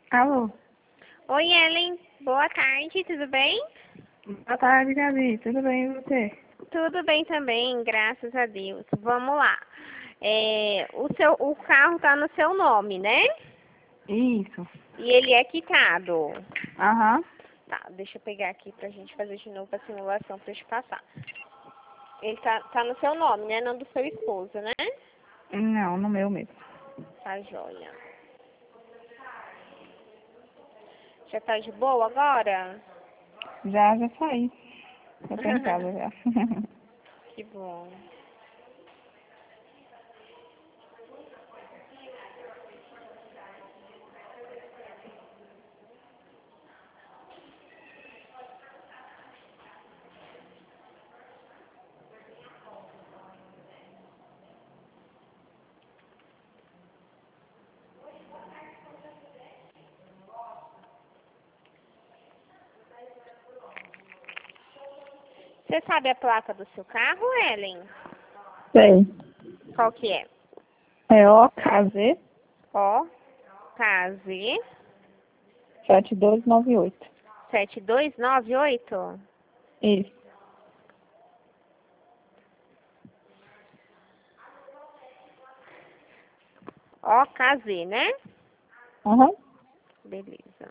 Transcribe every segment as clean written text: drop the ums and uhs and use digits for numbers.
Alô, Oi, Ellen. Boa tarde, tudo bem? boa tarde, Gabi. Tudo bem e você? Tudo bem também, graças a Deus. Vamos lá. O carro tá no seu nome, né? Isso. E ele é quitado. Aham. Tá, deixa eu pegar aqui pra gente fazer de novo a simulação pra eu te passar. Ele tá no seu nome, né? Não do seu esposo, né? Não, no meu mesmo. Tá joia. Já tá de boa agora? Já saí. Já tô em casa já. Que bom. Você sabe a placa do seu carro, Ellen? Sei. Qual que é? É OKZ O, K, Z, 7298. 7298. Isso. OKZ, né? Aham. Beleza.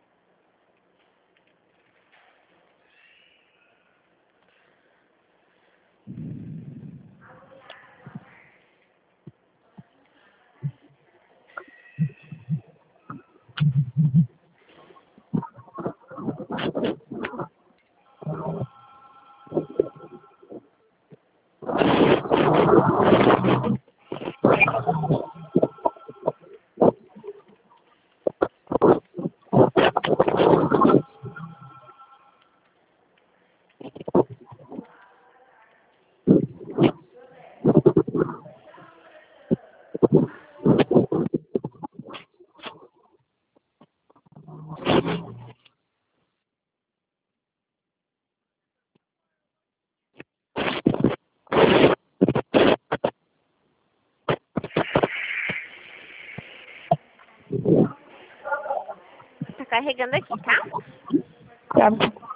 Tá carregando aqui, tá? Tá bom.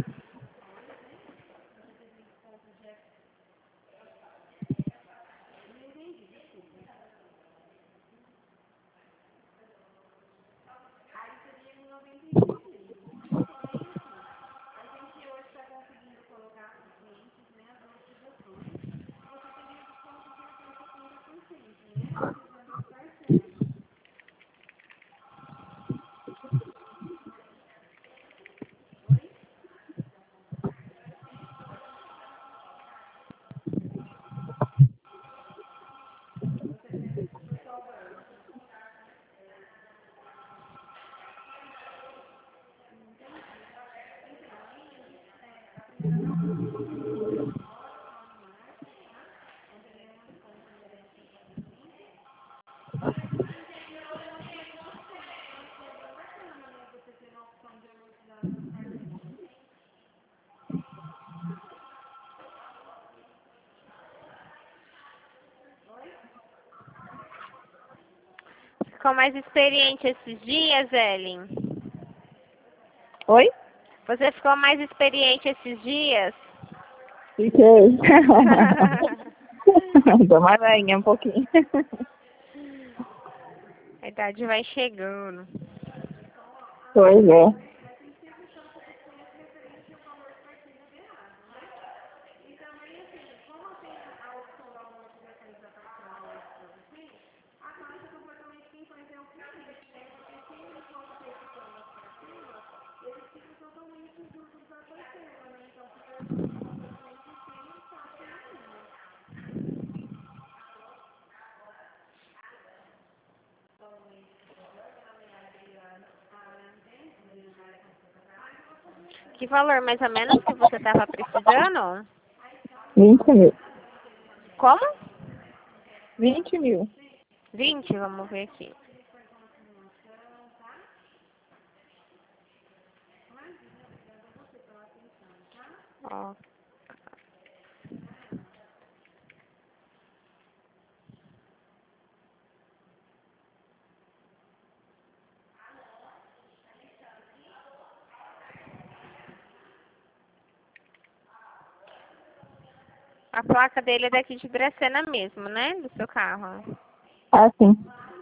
Ficou mais experiente esses dias, Ellen? Oi? Você ficou mais experiente esses dias? Fiquei. Tô mais velhinha um pouquinho. A idade vai chegando. Pois é. Que valor mais ou menos que você tava precisando? 20 mil. Como? 20 mil. 20, vamos ver aqui. Ó, A placa dele é daqui de Dracena mesmo, né? Do seu carro. Ah, sim.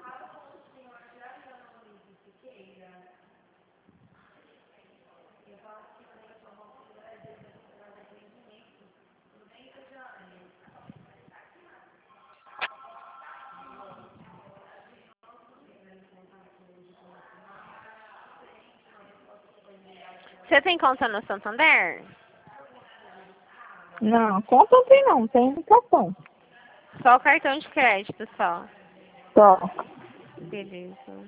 Você tem conta no Santander? Não, conta não tem não, tem cartão. Só o cartão de crédito, só. Só. Beleza.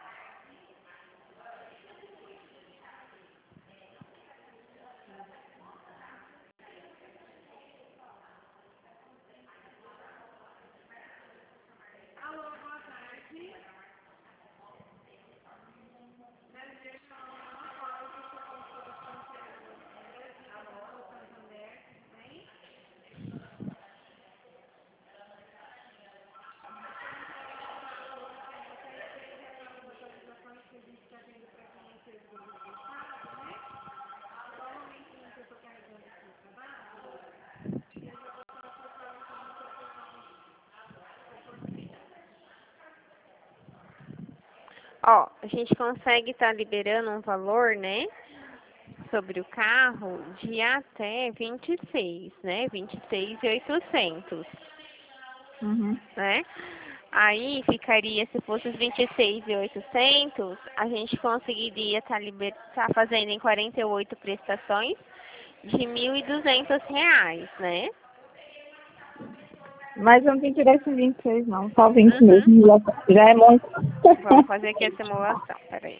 Ó, a gente consegue estar liberando um valor, né? Sobre o carro de até 26, né? 26.800, Uhum. né? Aí ficaria, se fosse os 26.800, a gente conseguiria tá fazendo em 48 prestações de R$ 1.200, né? Mas eu não tenho que tirar esse 26 não, só 20 Uhum. mesmo. Já é muito. Vamos fazer aqui a simulação, peraí.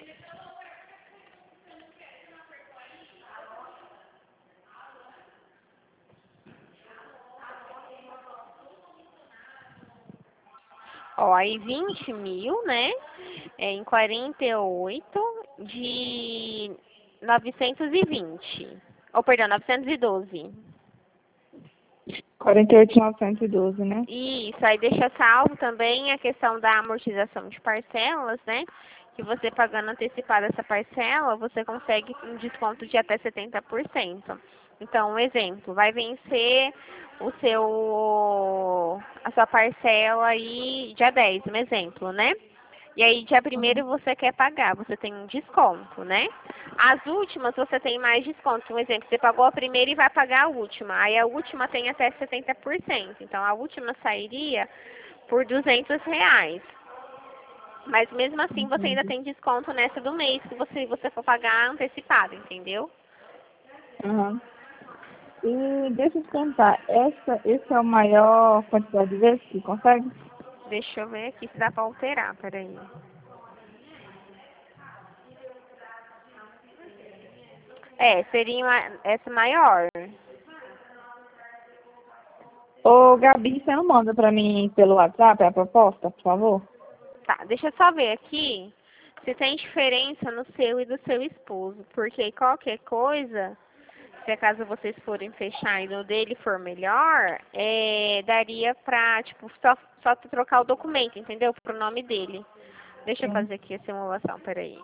Ó, aí 20 mil, né? Em 48 de 920. Ou, perdão, 912. 48.912, né? Isso, aí deixa salvo também a questão da amortização de parcelas, né? Que você pagando antecipado essa parcela, você consegue um desconto de até 70%. Então, um exemplo, vai vencer a sua parcela aí dia 10, um exemplo, né? E aí, dia primeiro você quer pagar, você tem um desconto, né? As últimas, você tem mais desconto. Um exemplo, você pagou a primeira e vai pagar a última. Aí, a última tem até 70%. Então, a última sairia por R$ 200. Mas, mesmo assim, você ainda Entendi. tem desconto nessa do mês, se você for pagar antecipado, entendeu? Uhum. E deixa eu te contar, esse é o maior quantidade de vezes que consegue? Deixa eu ver aqui se dá pra alterar, peraí. É, seria essa maior. Ô, Gabi, você não manda pra mim pelo WhatsApp a proposta, por favor? Tá, deixa eu só ver aqui se tem diferença no seu e do seu esposo. Porque qualquer coisa, se acaso vocês forem fechar e no dele for melhor, daria pra, tipo, só trocar o documento, entendeu? Pro nome dele. Deixa eu Sim. fazer aqui a simulação, peraí.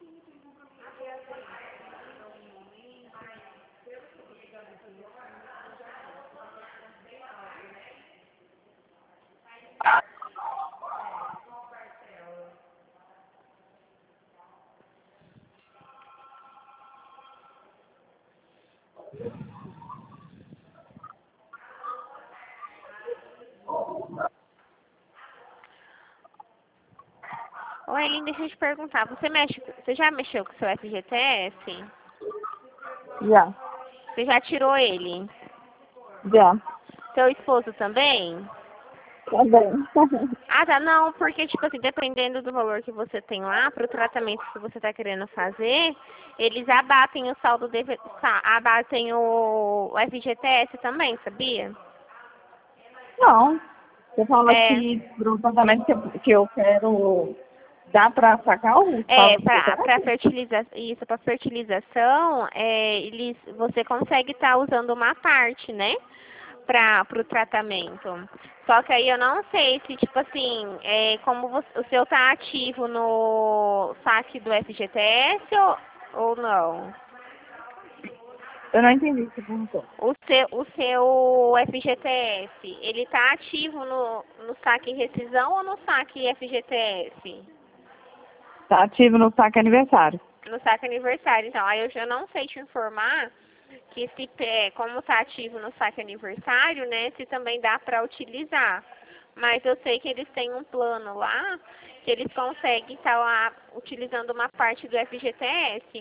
Ô, Eileen, deixa eu te perguntar, você já mexeu com o seu FGTS? Já, Você já tirou ele? já. Seu esposo também? Tá bem. Ah, tá, não, porque, tipo assim, dependendo do valor que você tem lá, pro tratamento que você tá querendo fazer, eles abatem o saldo, abatem o FGTS também, sabia? Não, você fala É, que pro tratamento que eu quero, dá pra sacar o saldo do pra CPF? isso, pra fertilização, você consegue estar usando uma parte, né? Pro tratamento. Só que aí eu não sei se, tipo assim, como o seu tá ativo no saque do FGTS ou não. Eu não entendi o que você perguntou. O seu FGTS, ele tá ativo no saque rescisão ou no saque FGTS? Tá ativo no saque aniversário. No saque aniversário, então. Aí eu já não sei te informar que se, como tá ativo no saque aniversário, né, se também dá para utilizar. Mas eu sei que eles têm um plano lá, que eles conseguem estar lá utilizando uma parte do FGTS.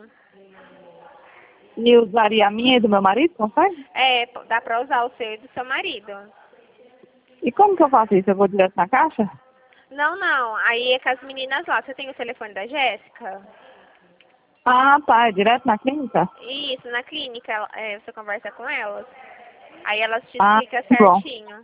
E usaria a minha e do meu marido, consegue? Dá para usar o seu e do seu marido. E como que eu faço isso? Eu vou direto na caixa? Não, não. Aí é com as meninas lá. Você tem o telefone da Jéssica? Ah, tá. É direto na clínica? Isso, na clínica, você conversa com elas. Aí elas te Ah, explicam bom. certinho.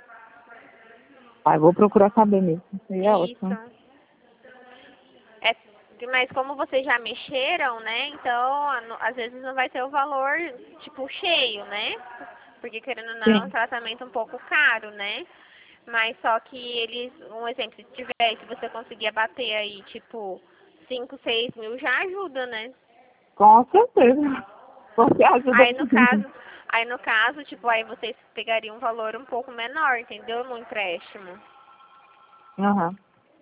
Aí vou procurar saber mesmo. Isso aí é Isso. ótimo. É, mas como vocês já mexeram, né? Então, às vezes não vai ter o valor, tipo, cheio, né? Porque, querendo ou não, é um Sim. tratamento um pouco caro, né? Mas só que eles, um exemplo, se você conseguir abater aí, tipo, 5, 6 mil, já ajuda, né? Com certeza. Porque ajuda Aí no muito. caso, aí no caso, tipo, aí vocês pegariam um valor um pouco menor, entendeu? No empréstimo. Aham.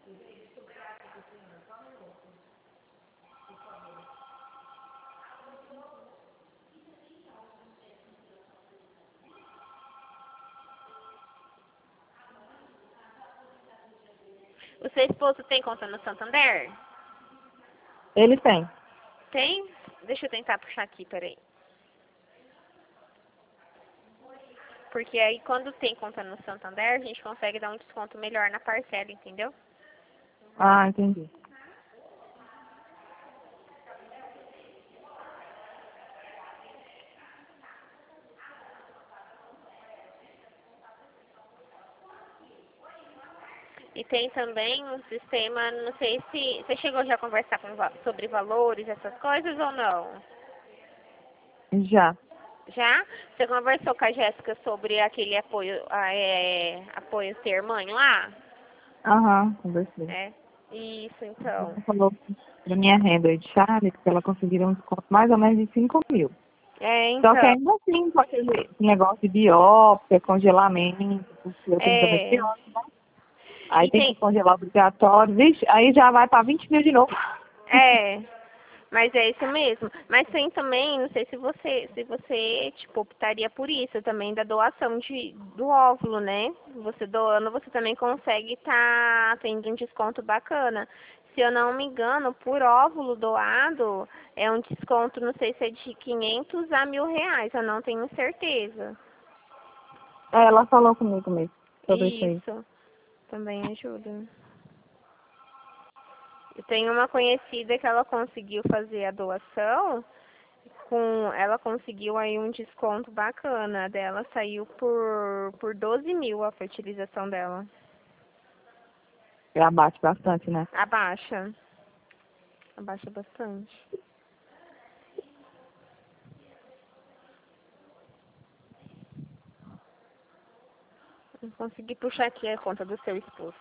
O seu esposo tem conta no Santander? Ele tem. Tem? Deixa eu tentar puxar aqui, peraí. Porque aí quando tem conta no Santander, a gente consegue dar um desconto melhor na parcela, entendeu? Ah, entendi. E tem também um sistema, não sei se você chegou já a conversar sobre valores, essas coisas ou não? Já. Já? Você conversou com a Jéssica sobre aquele apoio, apoio ser mãe lá? Aham, conversei. É. Isso, então. Ela falou da minha renda de Charlie que ela conseguiria um desconto mais ou menos de 5 mil. Só que Então. ainda assim, com aquele negócio de biópsia, congelamento, porque eu tenho É. endometriose, né? Aí E tem que tem. congelar obrigatório. Vixe, aí já vai para 20 mil de novo. É. Mas é isso mesmo. Mas tem também, não sei se você, tipo, optaria por isso também, da doação do óvulo, né? Você doando, você também consegue estar tendo um desconto bacana. Se eu não me engano, por óvulo doado, é um desconto, não sei se é de 500 a R$ 1.000, eu não tenho certeza. É, ela falou comigo mesmo sobre isso aí. Isso também ajuda. Eu tenho uma conhecida que ela conseguiu fazer a doação, ela conseguiu aí um desconto bacana dela, saiu por 12 mil a fertilização dela. Já bate bastante, né? Abaixa. Abaixa bastante. Eu consegui puxar aqui a conta do seu esposo.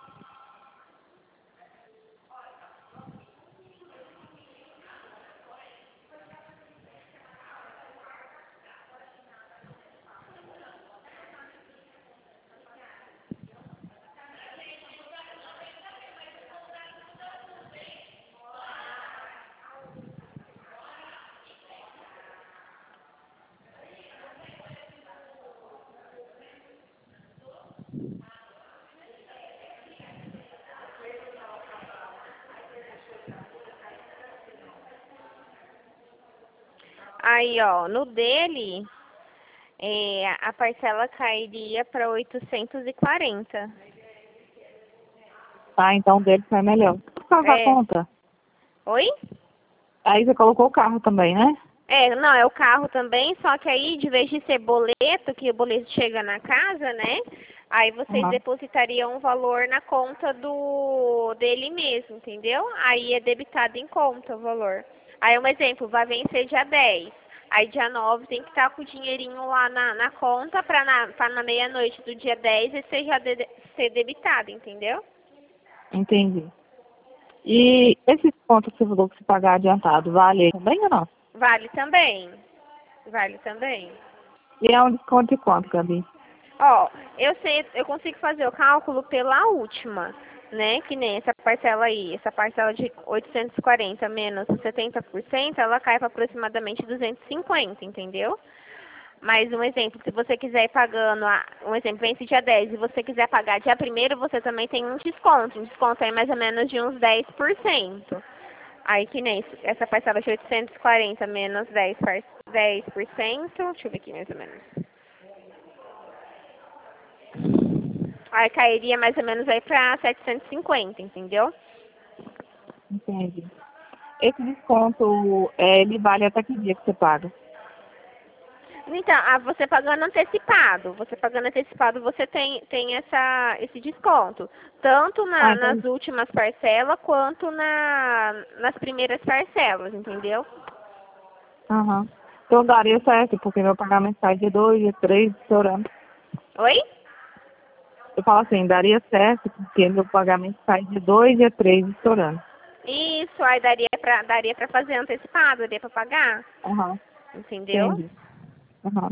Aí, ó, no dele, a parcela cairia para 840. Ah, então o dele foi melhor. Por causa da É. conta. Oi? Aí você colocou o carro também, né? Não, é o carro também, só que aí, de vez de ser boleto, que o boleto chega na casa, né? Aí vocês Aham. depositariam um valor na conta dele mesmo, entendeu? Aí é debitado em conta o valor. Aí, um exemplo, vai vencer dia 10. Aí, dia 9 tem que estar com o dinheirinho lá na conta pra na meia-noite do dia 10 e ser debitado, entendeu? Entendi. E esse desconto que você falou que se pagar adiantado, vale também ou não? Vale também. Vale também. E é um desconto de quanto, Gabi? Ó, eu consigo fazer o cálculo pela última, né? Que nem essa parcela aí, essa parcela de 840 menos 70%, ela cai para aproximadamente 250, entendeu? Mas um exemplo, se você quiser ir pagando, um exemplo, vence dia 10 e você quiser pagar dia 1º, você também tem um desconto. Um desconto aí mais ou menos de uns 10%. Aí que nem essa parcela de 840 menos 10%, deixa eu ver aqui mais ou menos. Aí cairia mais ou menos aí pra 750, entendeu? Entendi. Esse desconto, ele vale até que dia que você paga? Então, você pagando antecipado, você tem esse desconto. Tanto Ah, nas entendi. últimas parcelas quanto nas primeiras parcelas, entendeu? Aham. Então daria certo, porque meu pagamento sai de 2, de 3, estourando. Oi? Eu falo assim, daria certo, porque meu pagamento sai de 2 a 3 estourando. Isso, aí daria pra fazer antecipado, daria pra pagar, Aham, entendeu? entendi. Aham.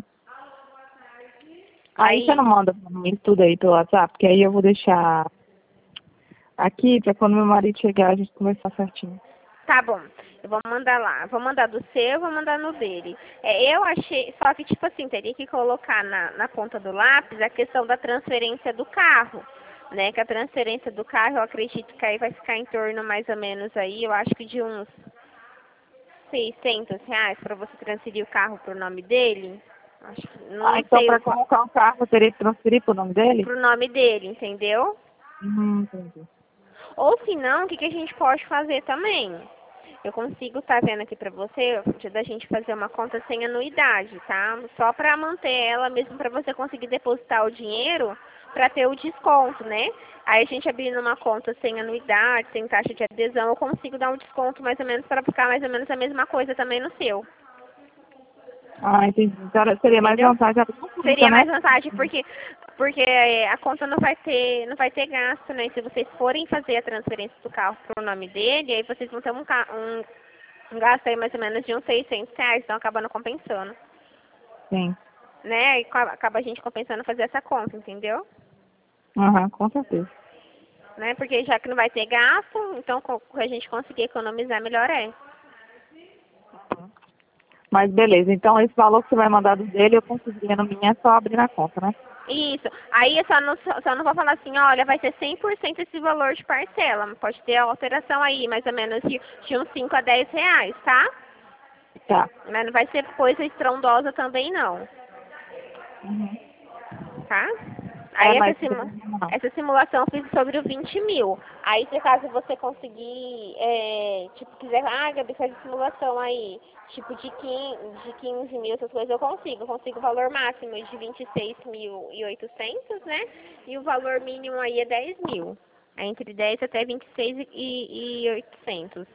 Aí você Aí, não manda pra mim tudo aí pelo WhatsApp, porque aí eu vou deixar aqui pra quando meu marido chegar a gente conversar certinho. tá bom, eu vou mandar lá. Vou mandar do seu, vou mandar no dele. Eu achei, só que tipo assim, teria que colocar na ponta do lápis a questão da transferência do carro, né? Que a transferência do carro, eu acredito que aí vai ficar em torno mais ou menos aí, eu acho que de uns R$ 600 para você transferir o carro pro nome dele. Acho que, Ah, não então sei pra colocar o carro eu teria que transferir pro nome dele? pro nome dele, entendeu? Entendi. Ou se não, o que a gente pode fazer também? Eu consigo estar vendo aqui pra você, da gente fazer uma conta sem anuidade, tá? Só pra manter ela mesmo pra você conseguir depositar o dinheiro pra ter o desconto, né? Aí a gente abrindo uma conta sem anuidade, sem taxa de adesão, eu consigo dar um desconto mais ou menos pra ficar mais ou menos a mesma coisa também no seu, Ah, entendi. Então seria mais entendeu? vantagem abrir uma conta, Seria né? mais vantagem porque a conta não vai ter gasto, né? Se vocês forem fazer a transferência do carro pro nome dele, aí vocês vão ter um gasto aí mais ou menos de uns R$ 600, então acaba não compensando, Sim. né? E acaba a gente compensando fazer essa conta, entendeu? Aham, com certeza. Né? Porque já que não vai ter gasto, então a gente conseguir economizar melhor é. Mas beleza, então esse valor que você vai mandar do dele, eu conseguiria no minha, é só abrir na conta, né? Isso. Aí eu só não vou falar assim, olha, vai ser 100% esse valor de parcela. Pode ter alteração aí, mais ou menos de uns R$ 5 a R$ 10, tá? Tá. Mas não vai ser coisa estrondosa também, não. Uhum. Tá? É, Aí mas não. essa simulação eu fiz sobre o 20 mil. Aí, se caso você conseguir, tipo, quiser, Gabi, faz a simulação aí, tipo, de 15 mil, essas coisas, eu consigo o valor máximo de 26.800, né? E o valor mínimo aí é 10 mil. É entre 10 até 26 e 800,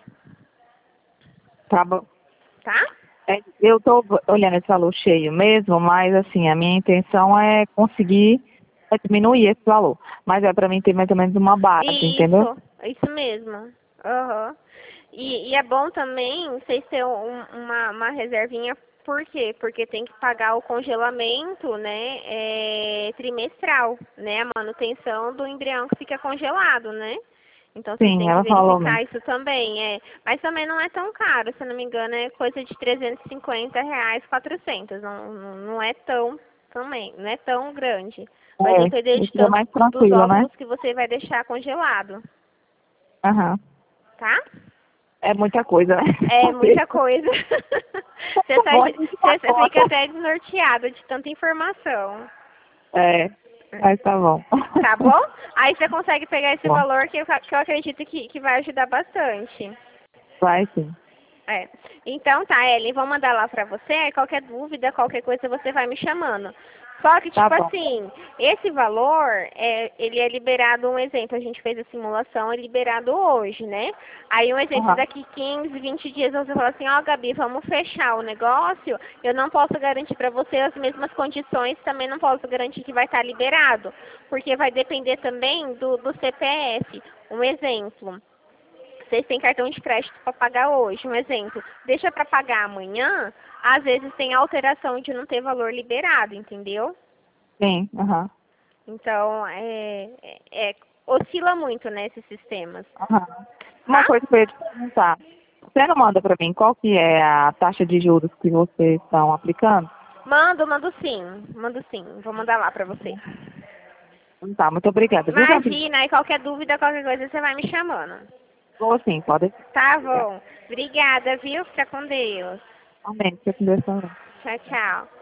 Tá bom. tá? É, eu tô olhando esse valor cheio mesmo, mas assim, a minha intenção é conseguir diminuir esse valor. Mas é pra mim ter mais ou menos uma base, entendeu? Isso mesmo. Aham. E é bom também vocês terem uma reservinha, por quê? Porque tem que pagar o congelamento, né, trimestral, né, a manutenção do embrião que fica congelado, né? Então vocês Sim, têm que ela falou verificar mesmo. isso também, Mas também não é tão caro, se eu não me engano, é coisa de R$ 350, 400. Não é tão, também, não é tão grande. Vai depender É, de isso é tanto mais dos tranquilo, né? óvulos que você vai deixar congelado, Aham. tá? É muita coisa, né? É muita coisa. Você, Muito tá, bom a gente dar você fica conta. até desnorteada de tanta informação. É, mas tá bom. Tá bom? Aí você consegue pegar esse Bom, valor que eu acredito que vai ajudar bastante. vai sim. É. Então tá, Ellen, vou mandar lá pra você. Aí qualquer dúvida, qualquer coisa, você vai me chamando. Só que, Tá tipo bom. assim, esse valor, ele é liberado, um exemplo, a gente fez a simulação, é liberado hoje, né? Aí um exemplo, Aham. daqui 15, 20 dias você fala assim, ó, Gabi, vamos fechar o negócio, eu não posso garantir pra você as mesmas condições, também não posso garantir que vai estar liberado, porque vai depender também do CPF. Um exemplo. vocês têm cartão de crédito para pagar hoje, um exemplo, deixa para pagar amanhã, às vezes tem alteração de não ter valor liberado, entendeu? Sim, aham. Então, oscila muito, né, esses sistemas. Aham. Uma Tá? coisa que eu ia te perguntar. Você não manda para mim qual que é a taxa de juros que vocês estão aplicando? Mando sim, mando sim. Vou mandar lá para você. Tá, muito obrigada. Viu, Gabi? Imagina, e qualquer dúvida, qualquer coisa, você vai me chamando. Vou sim, pode. Tá bom. Obrigada, viu? Fica com Deus. Amém. Fica com Deus também. Tchau, tchau.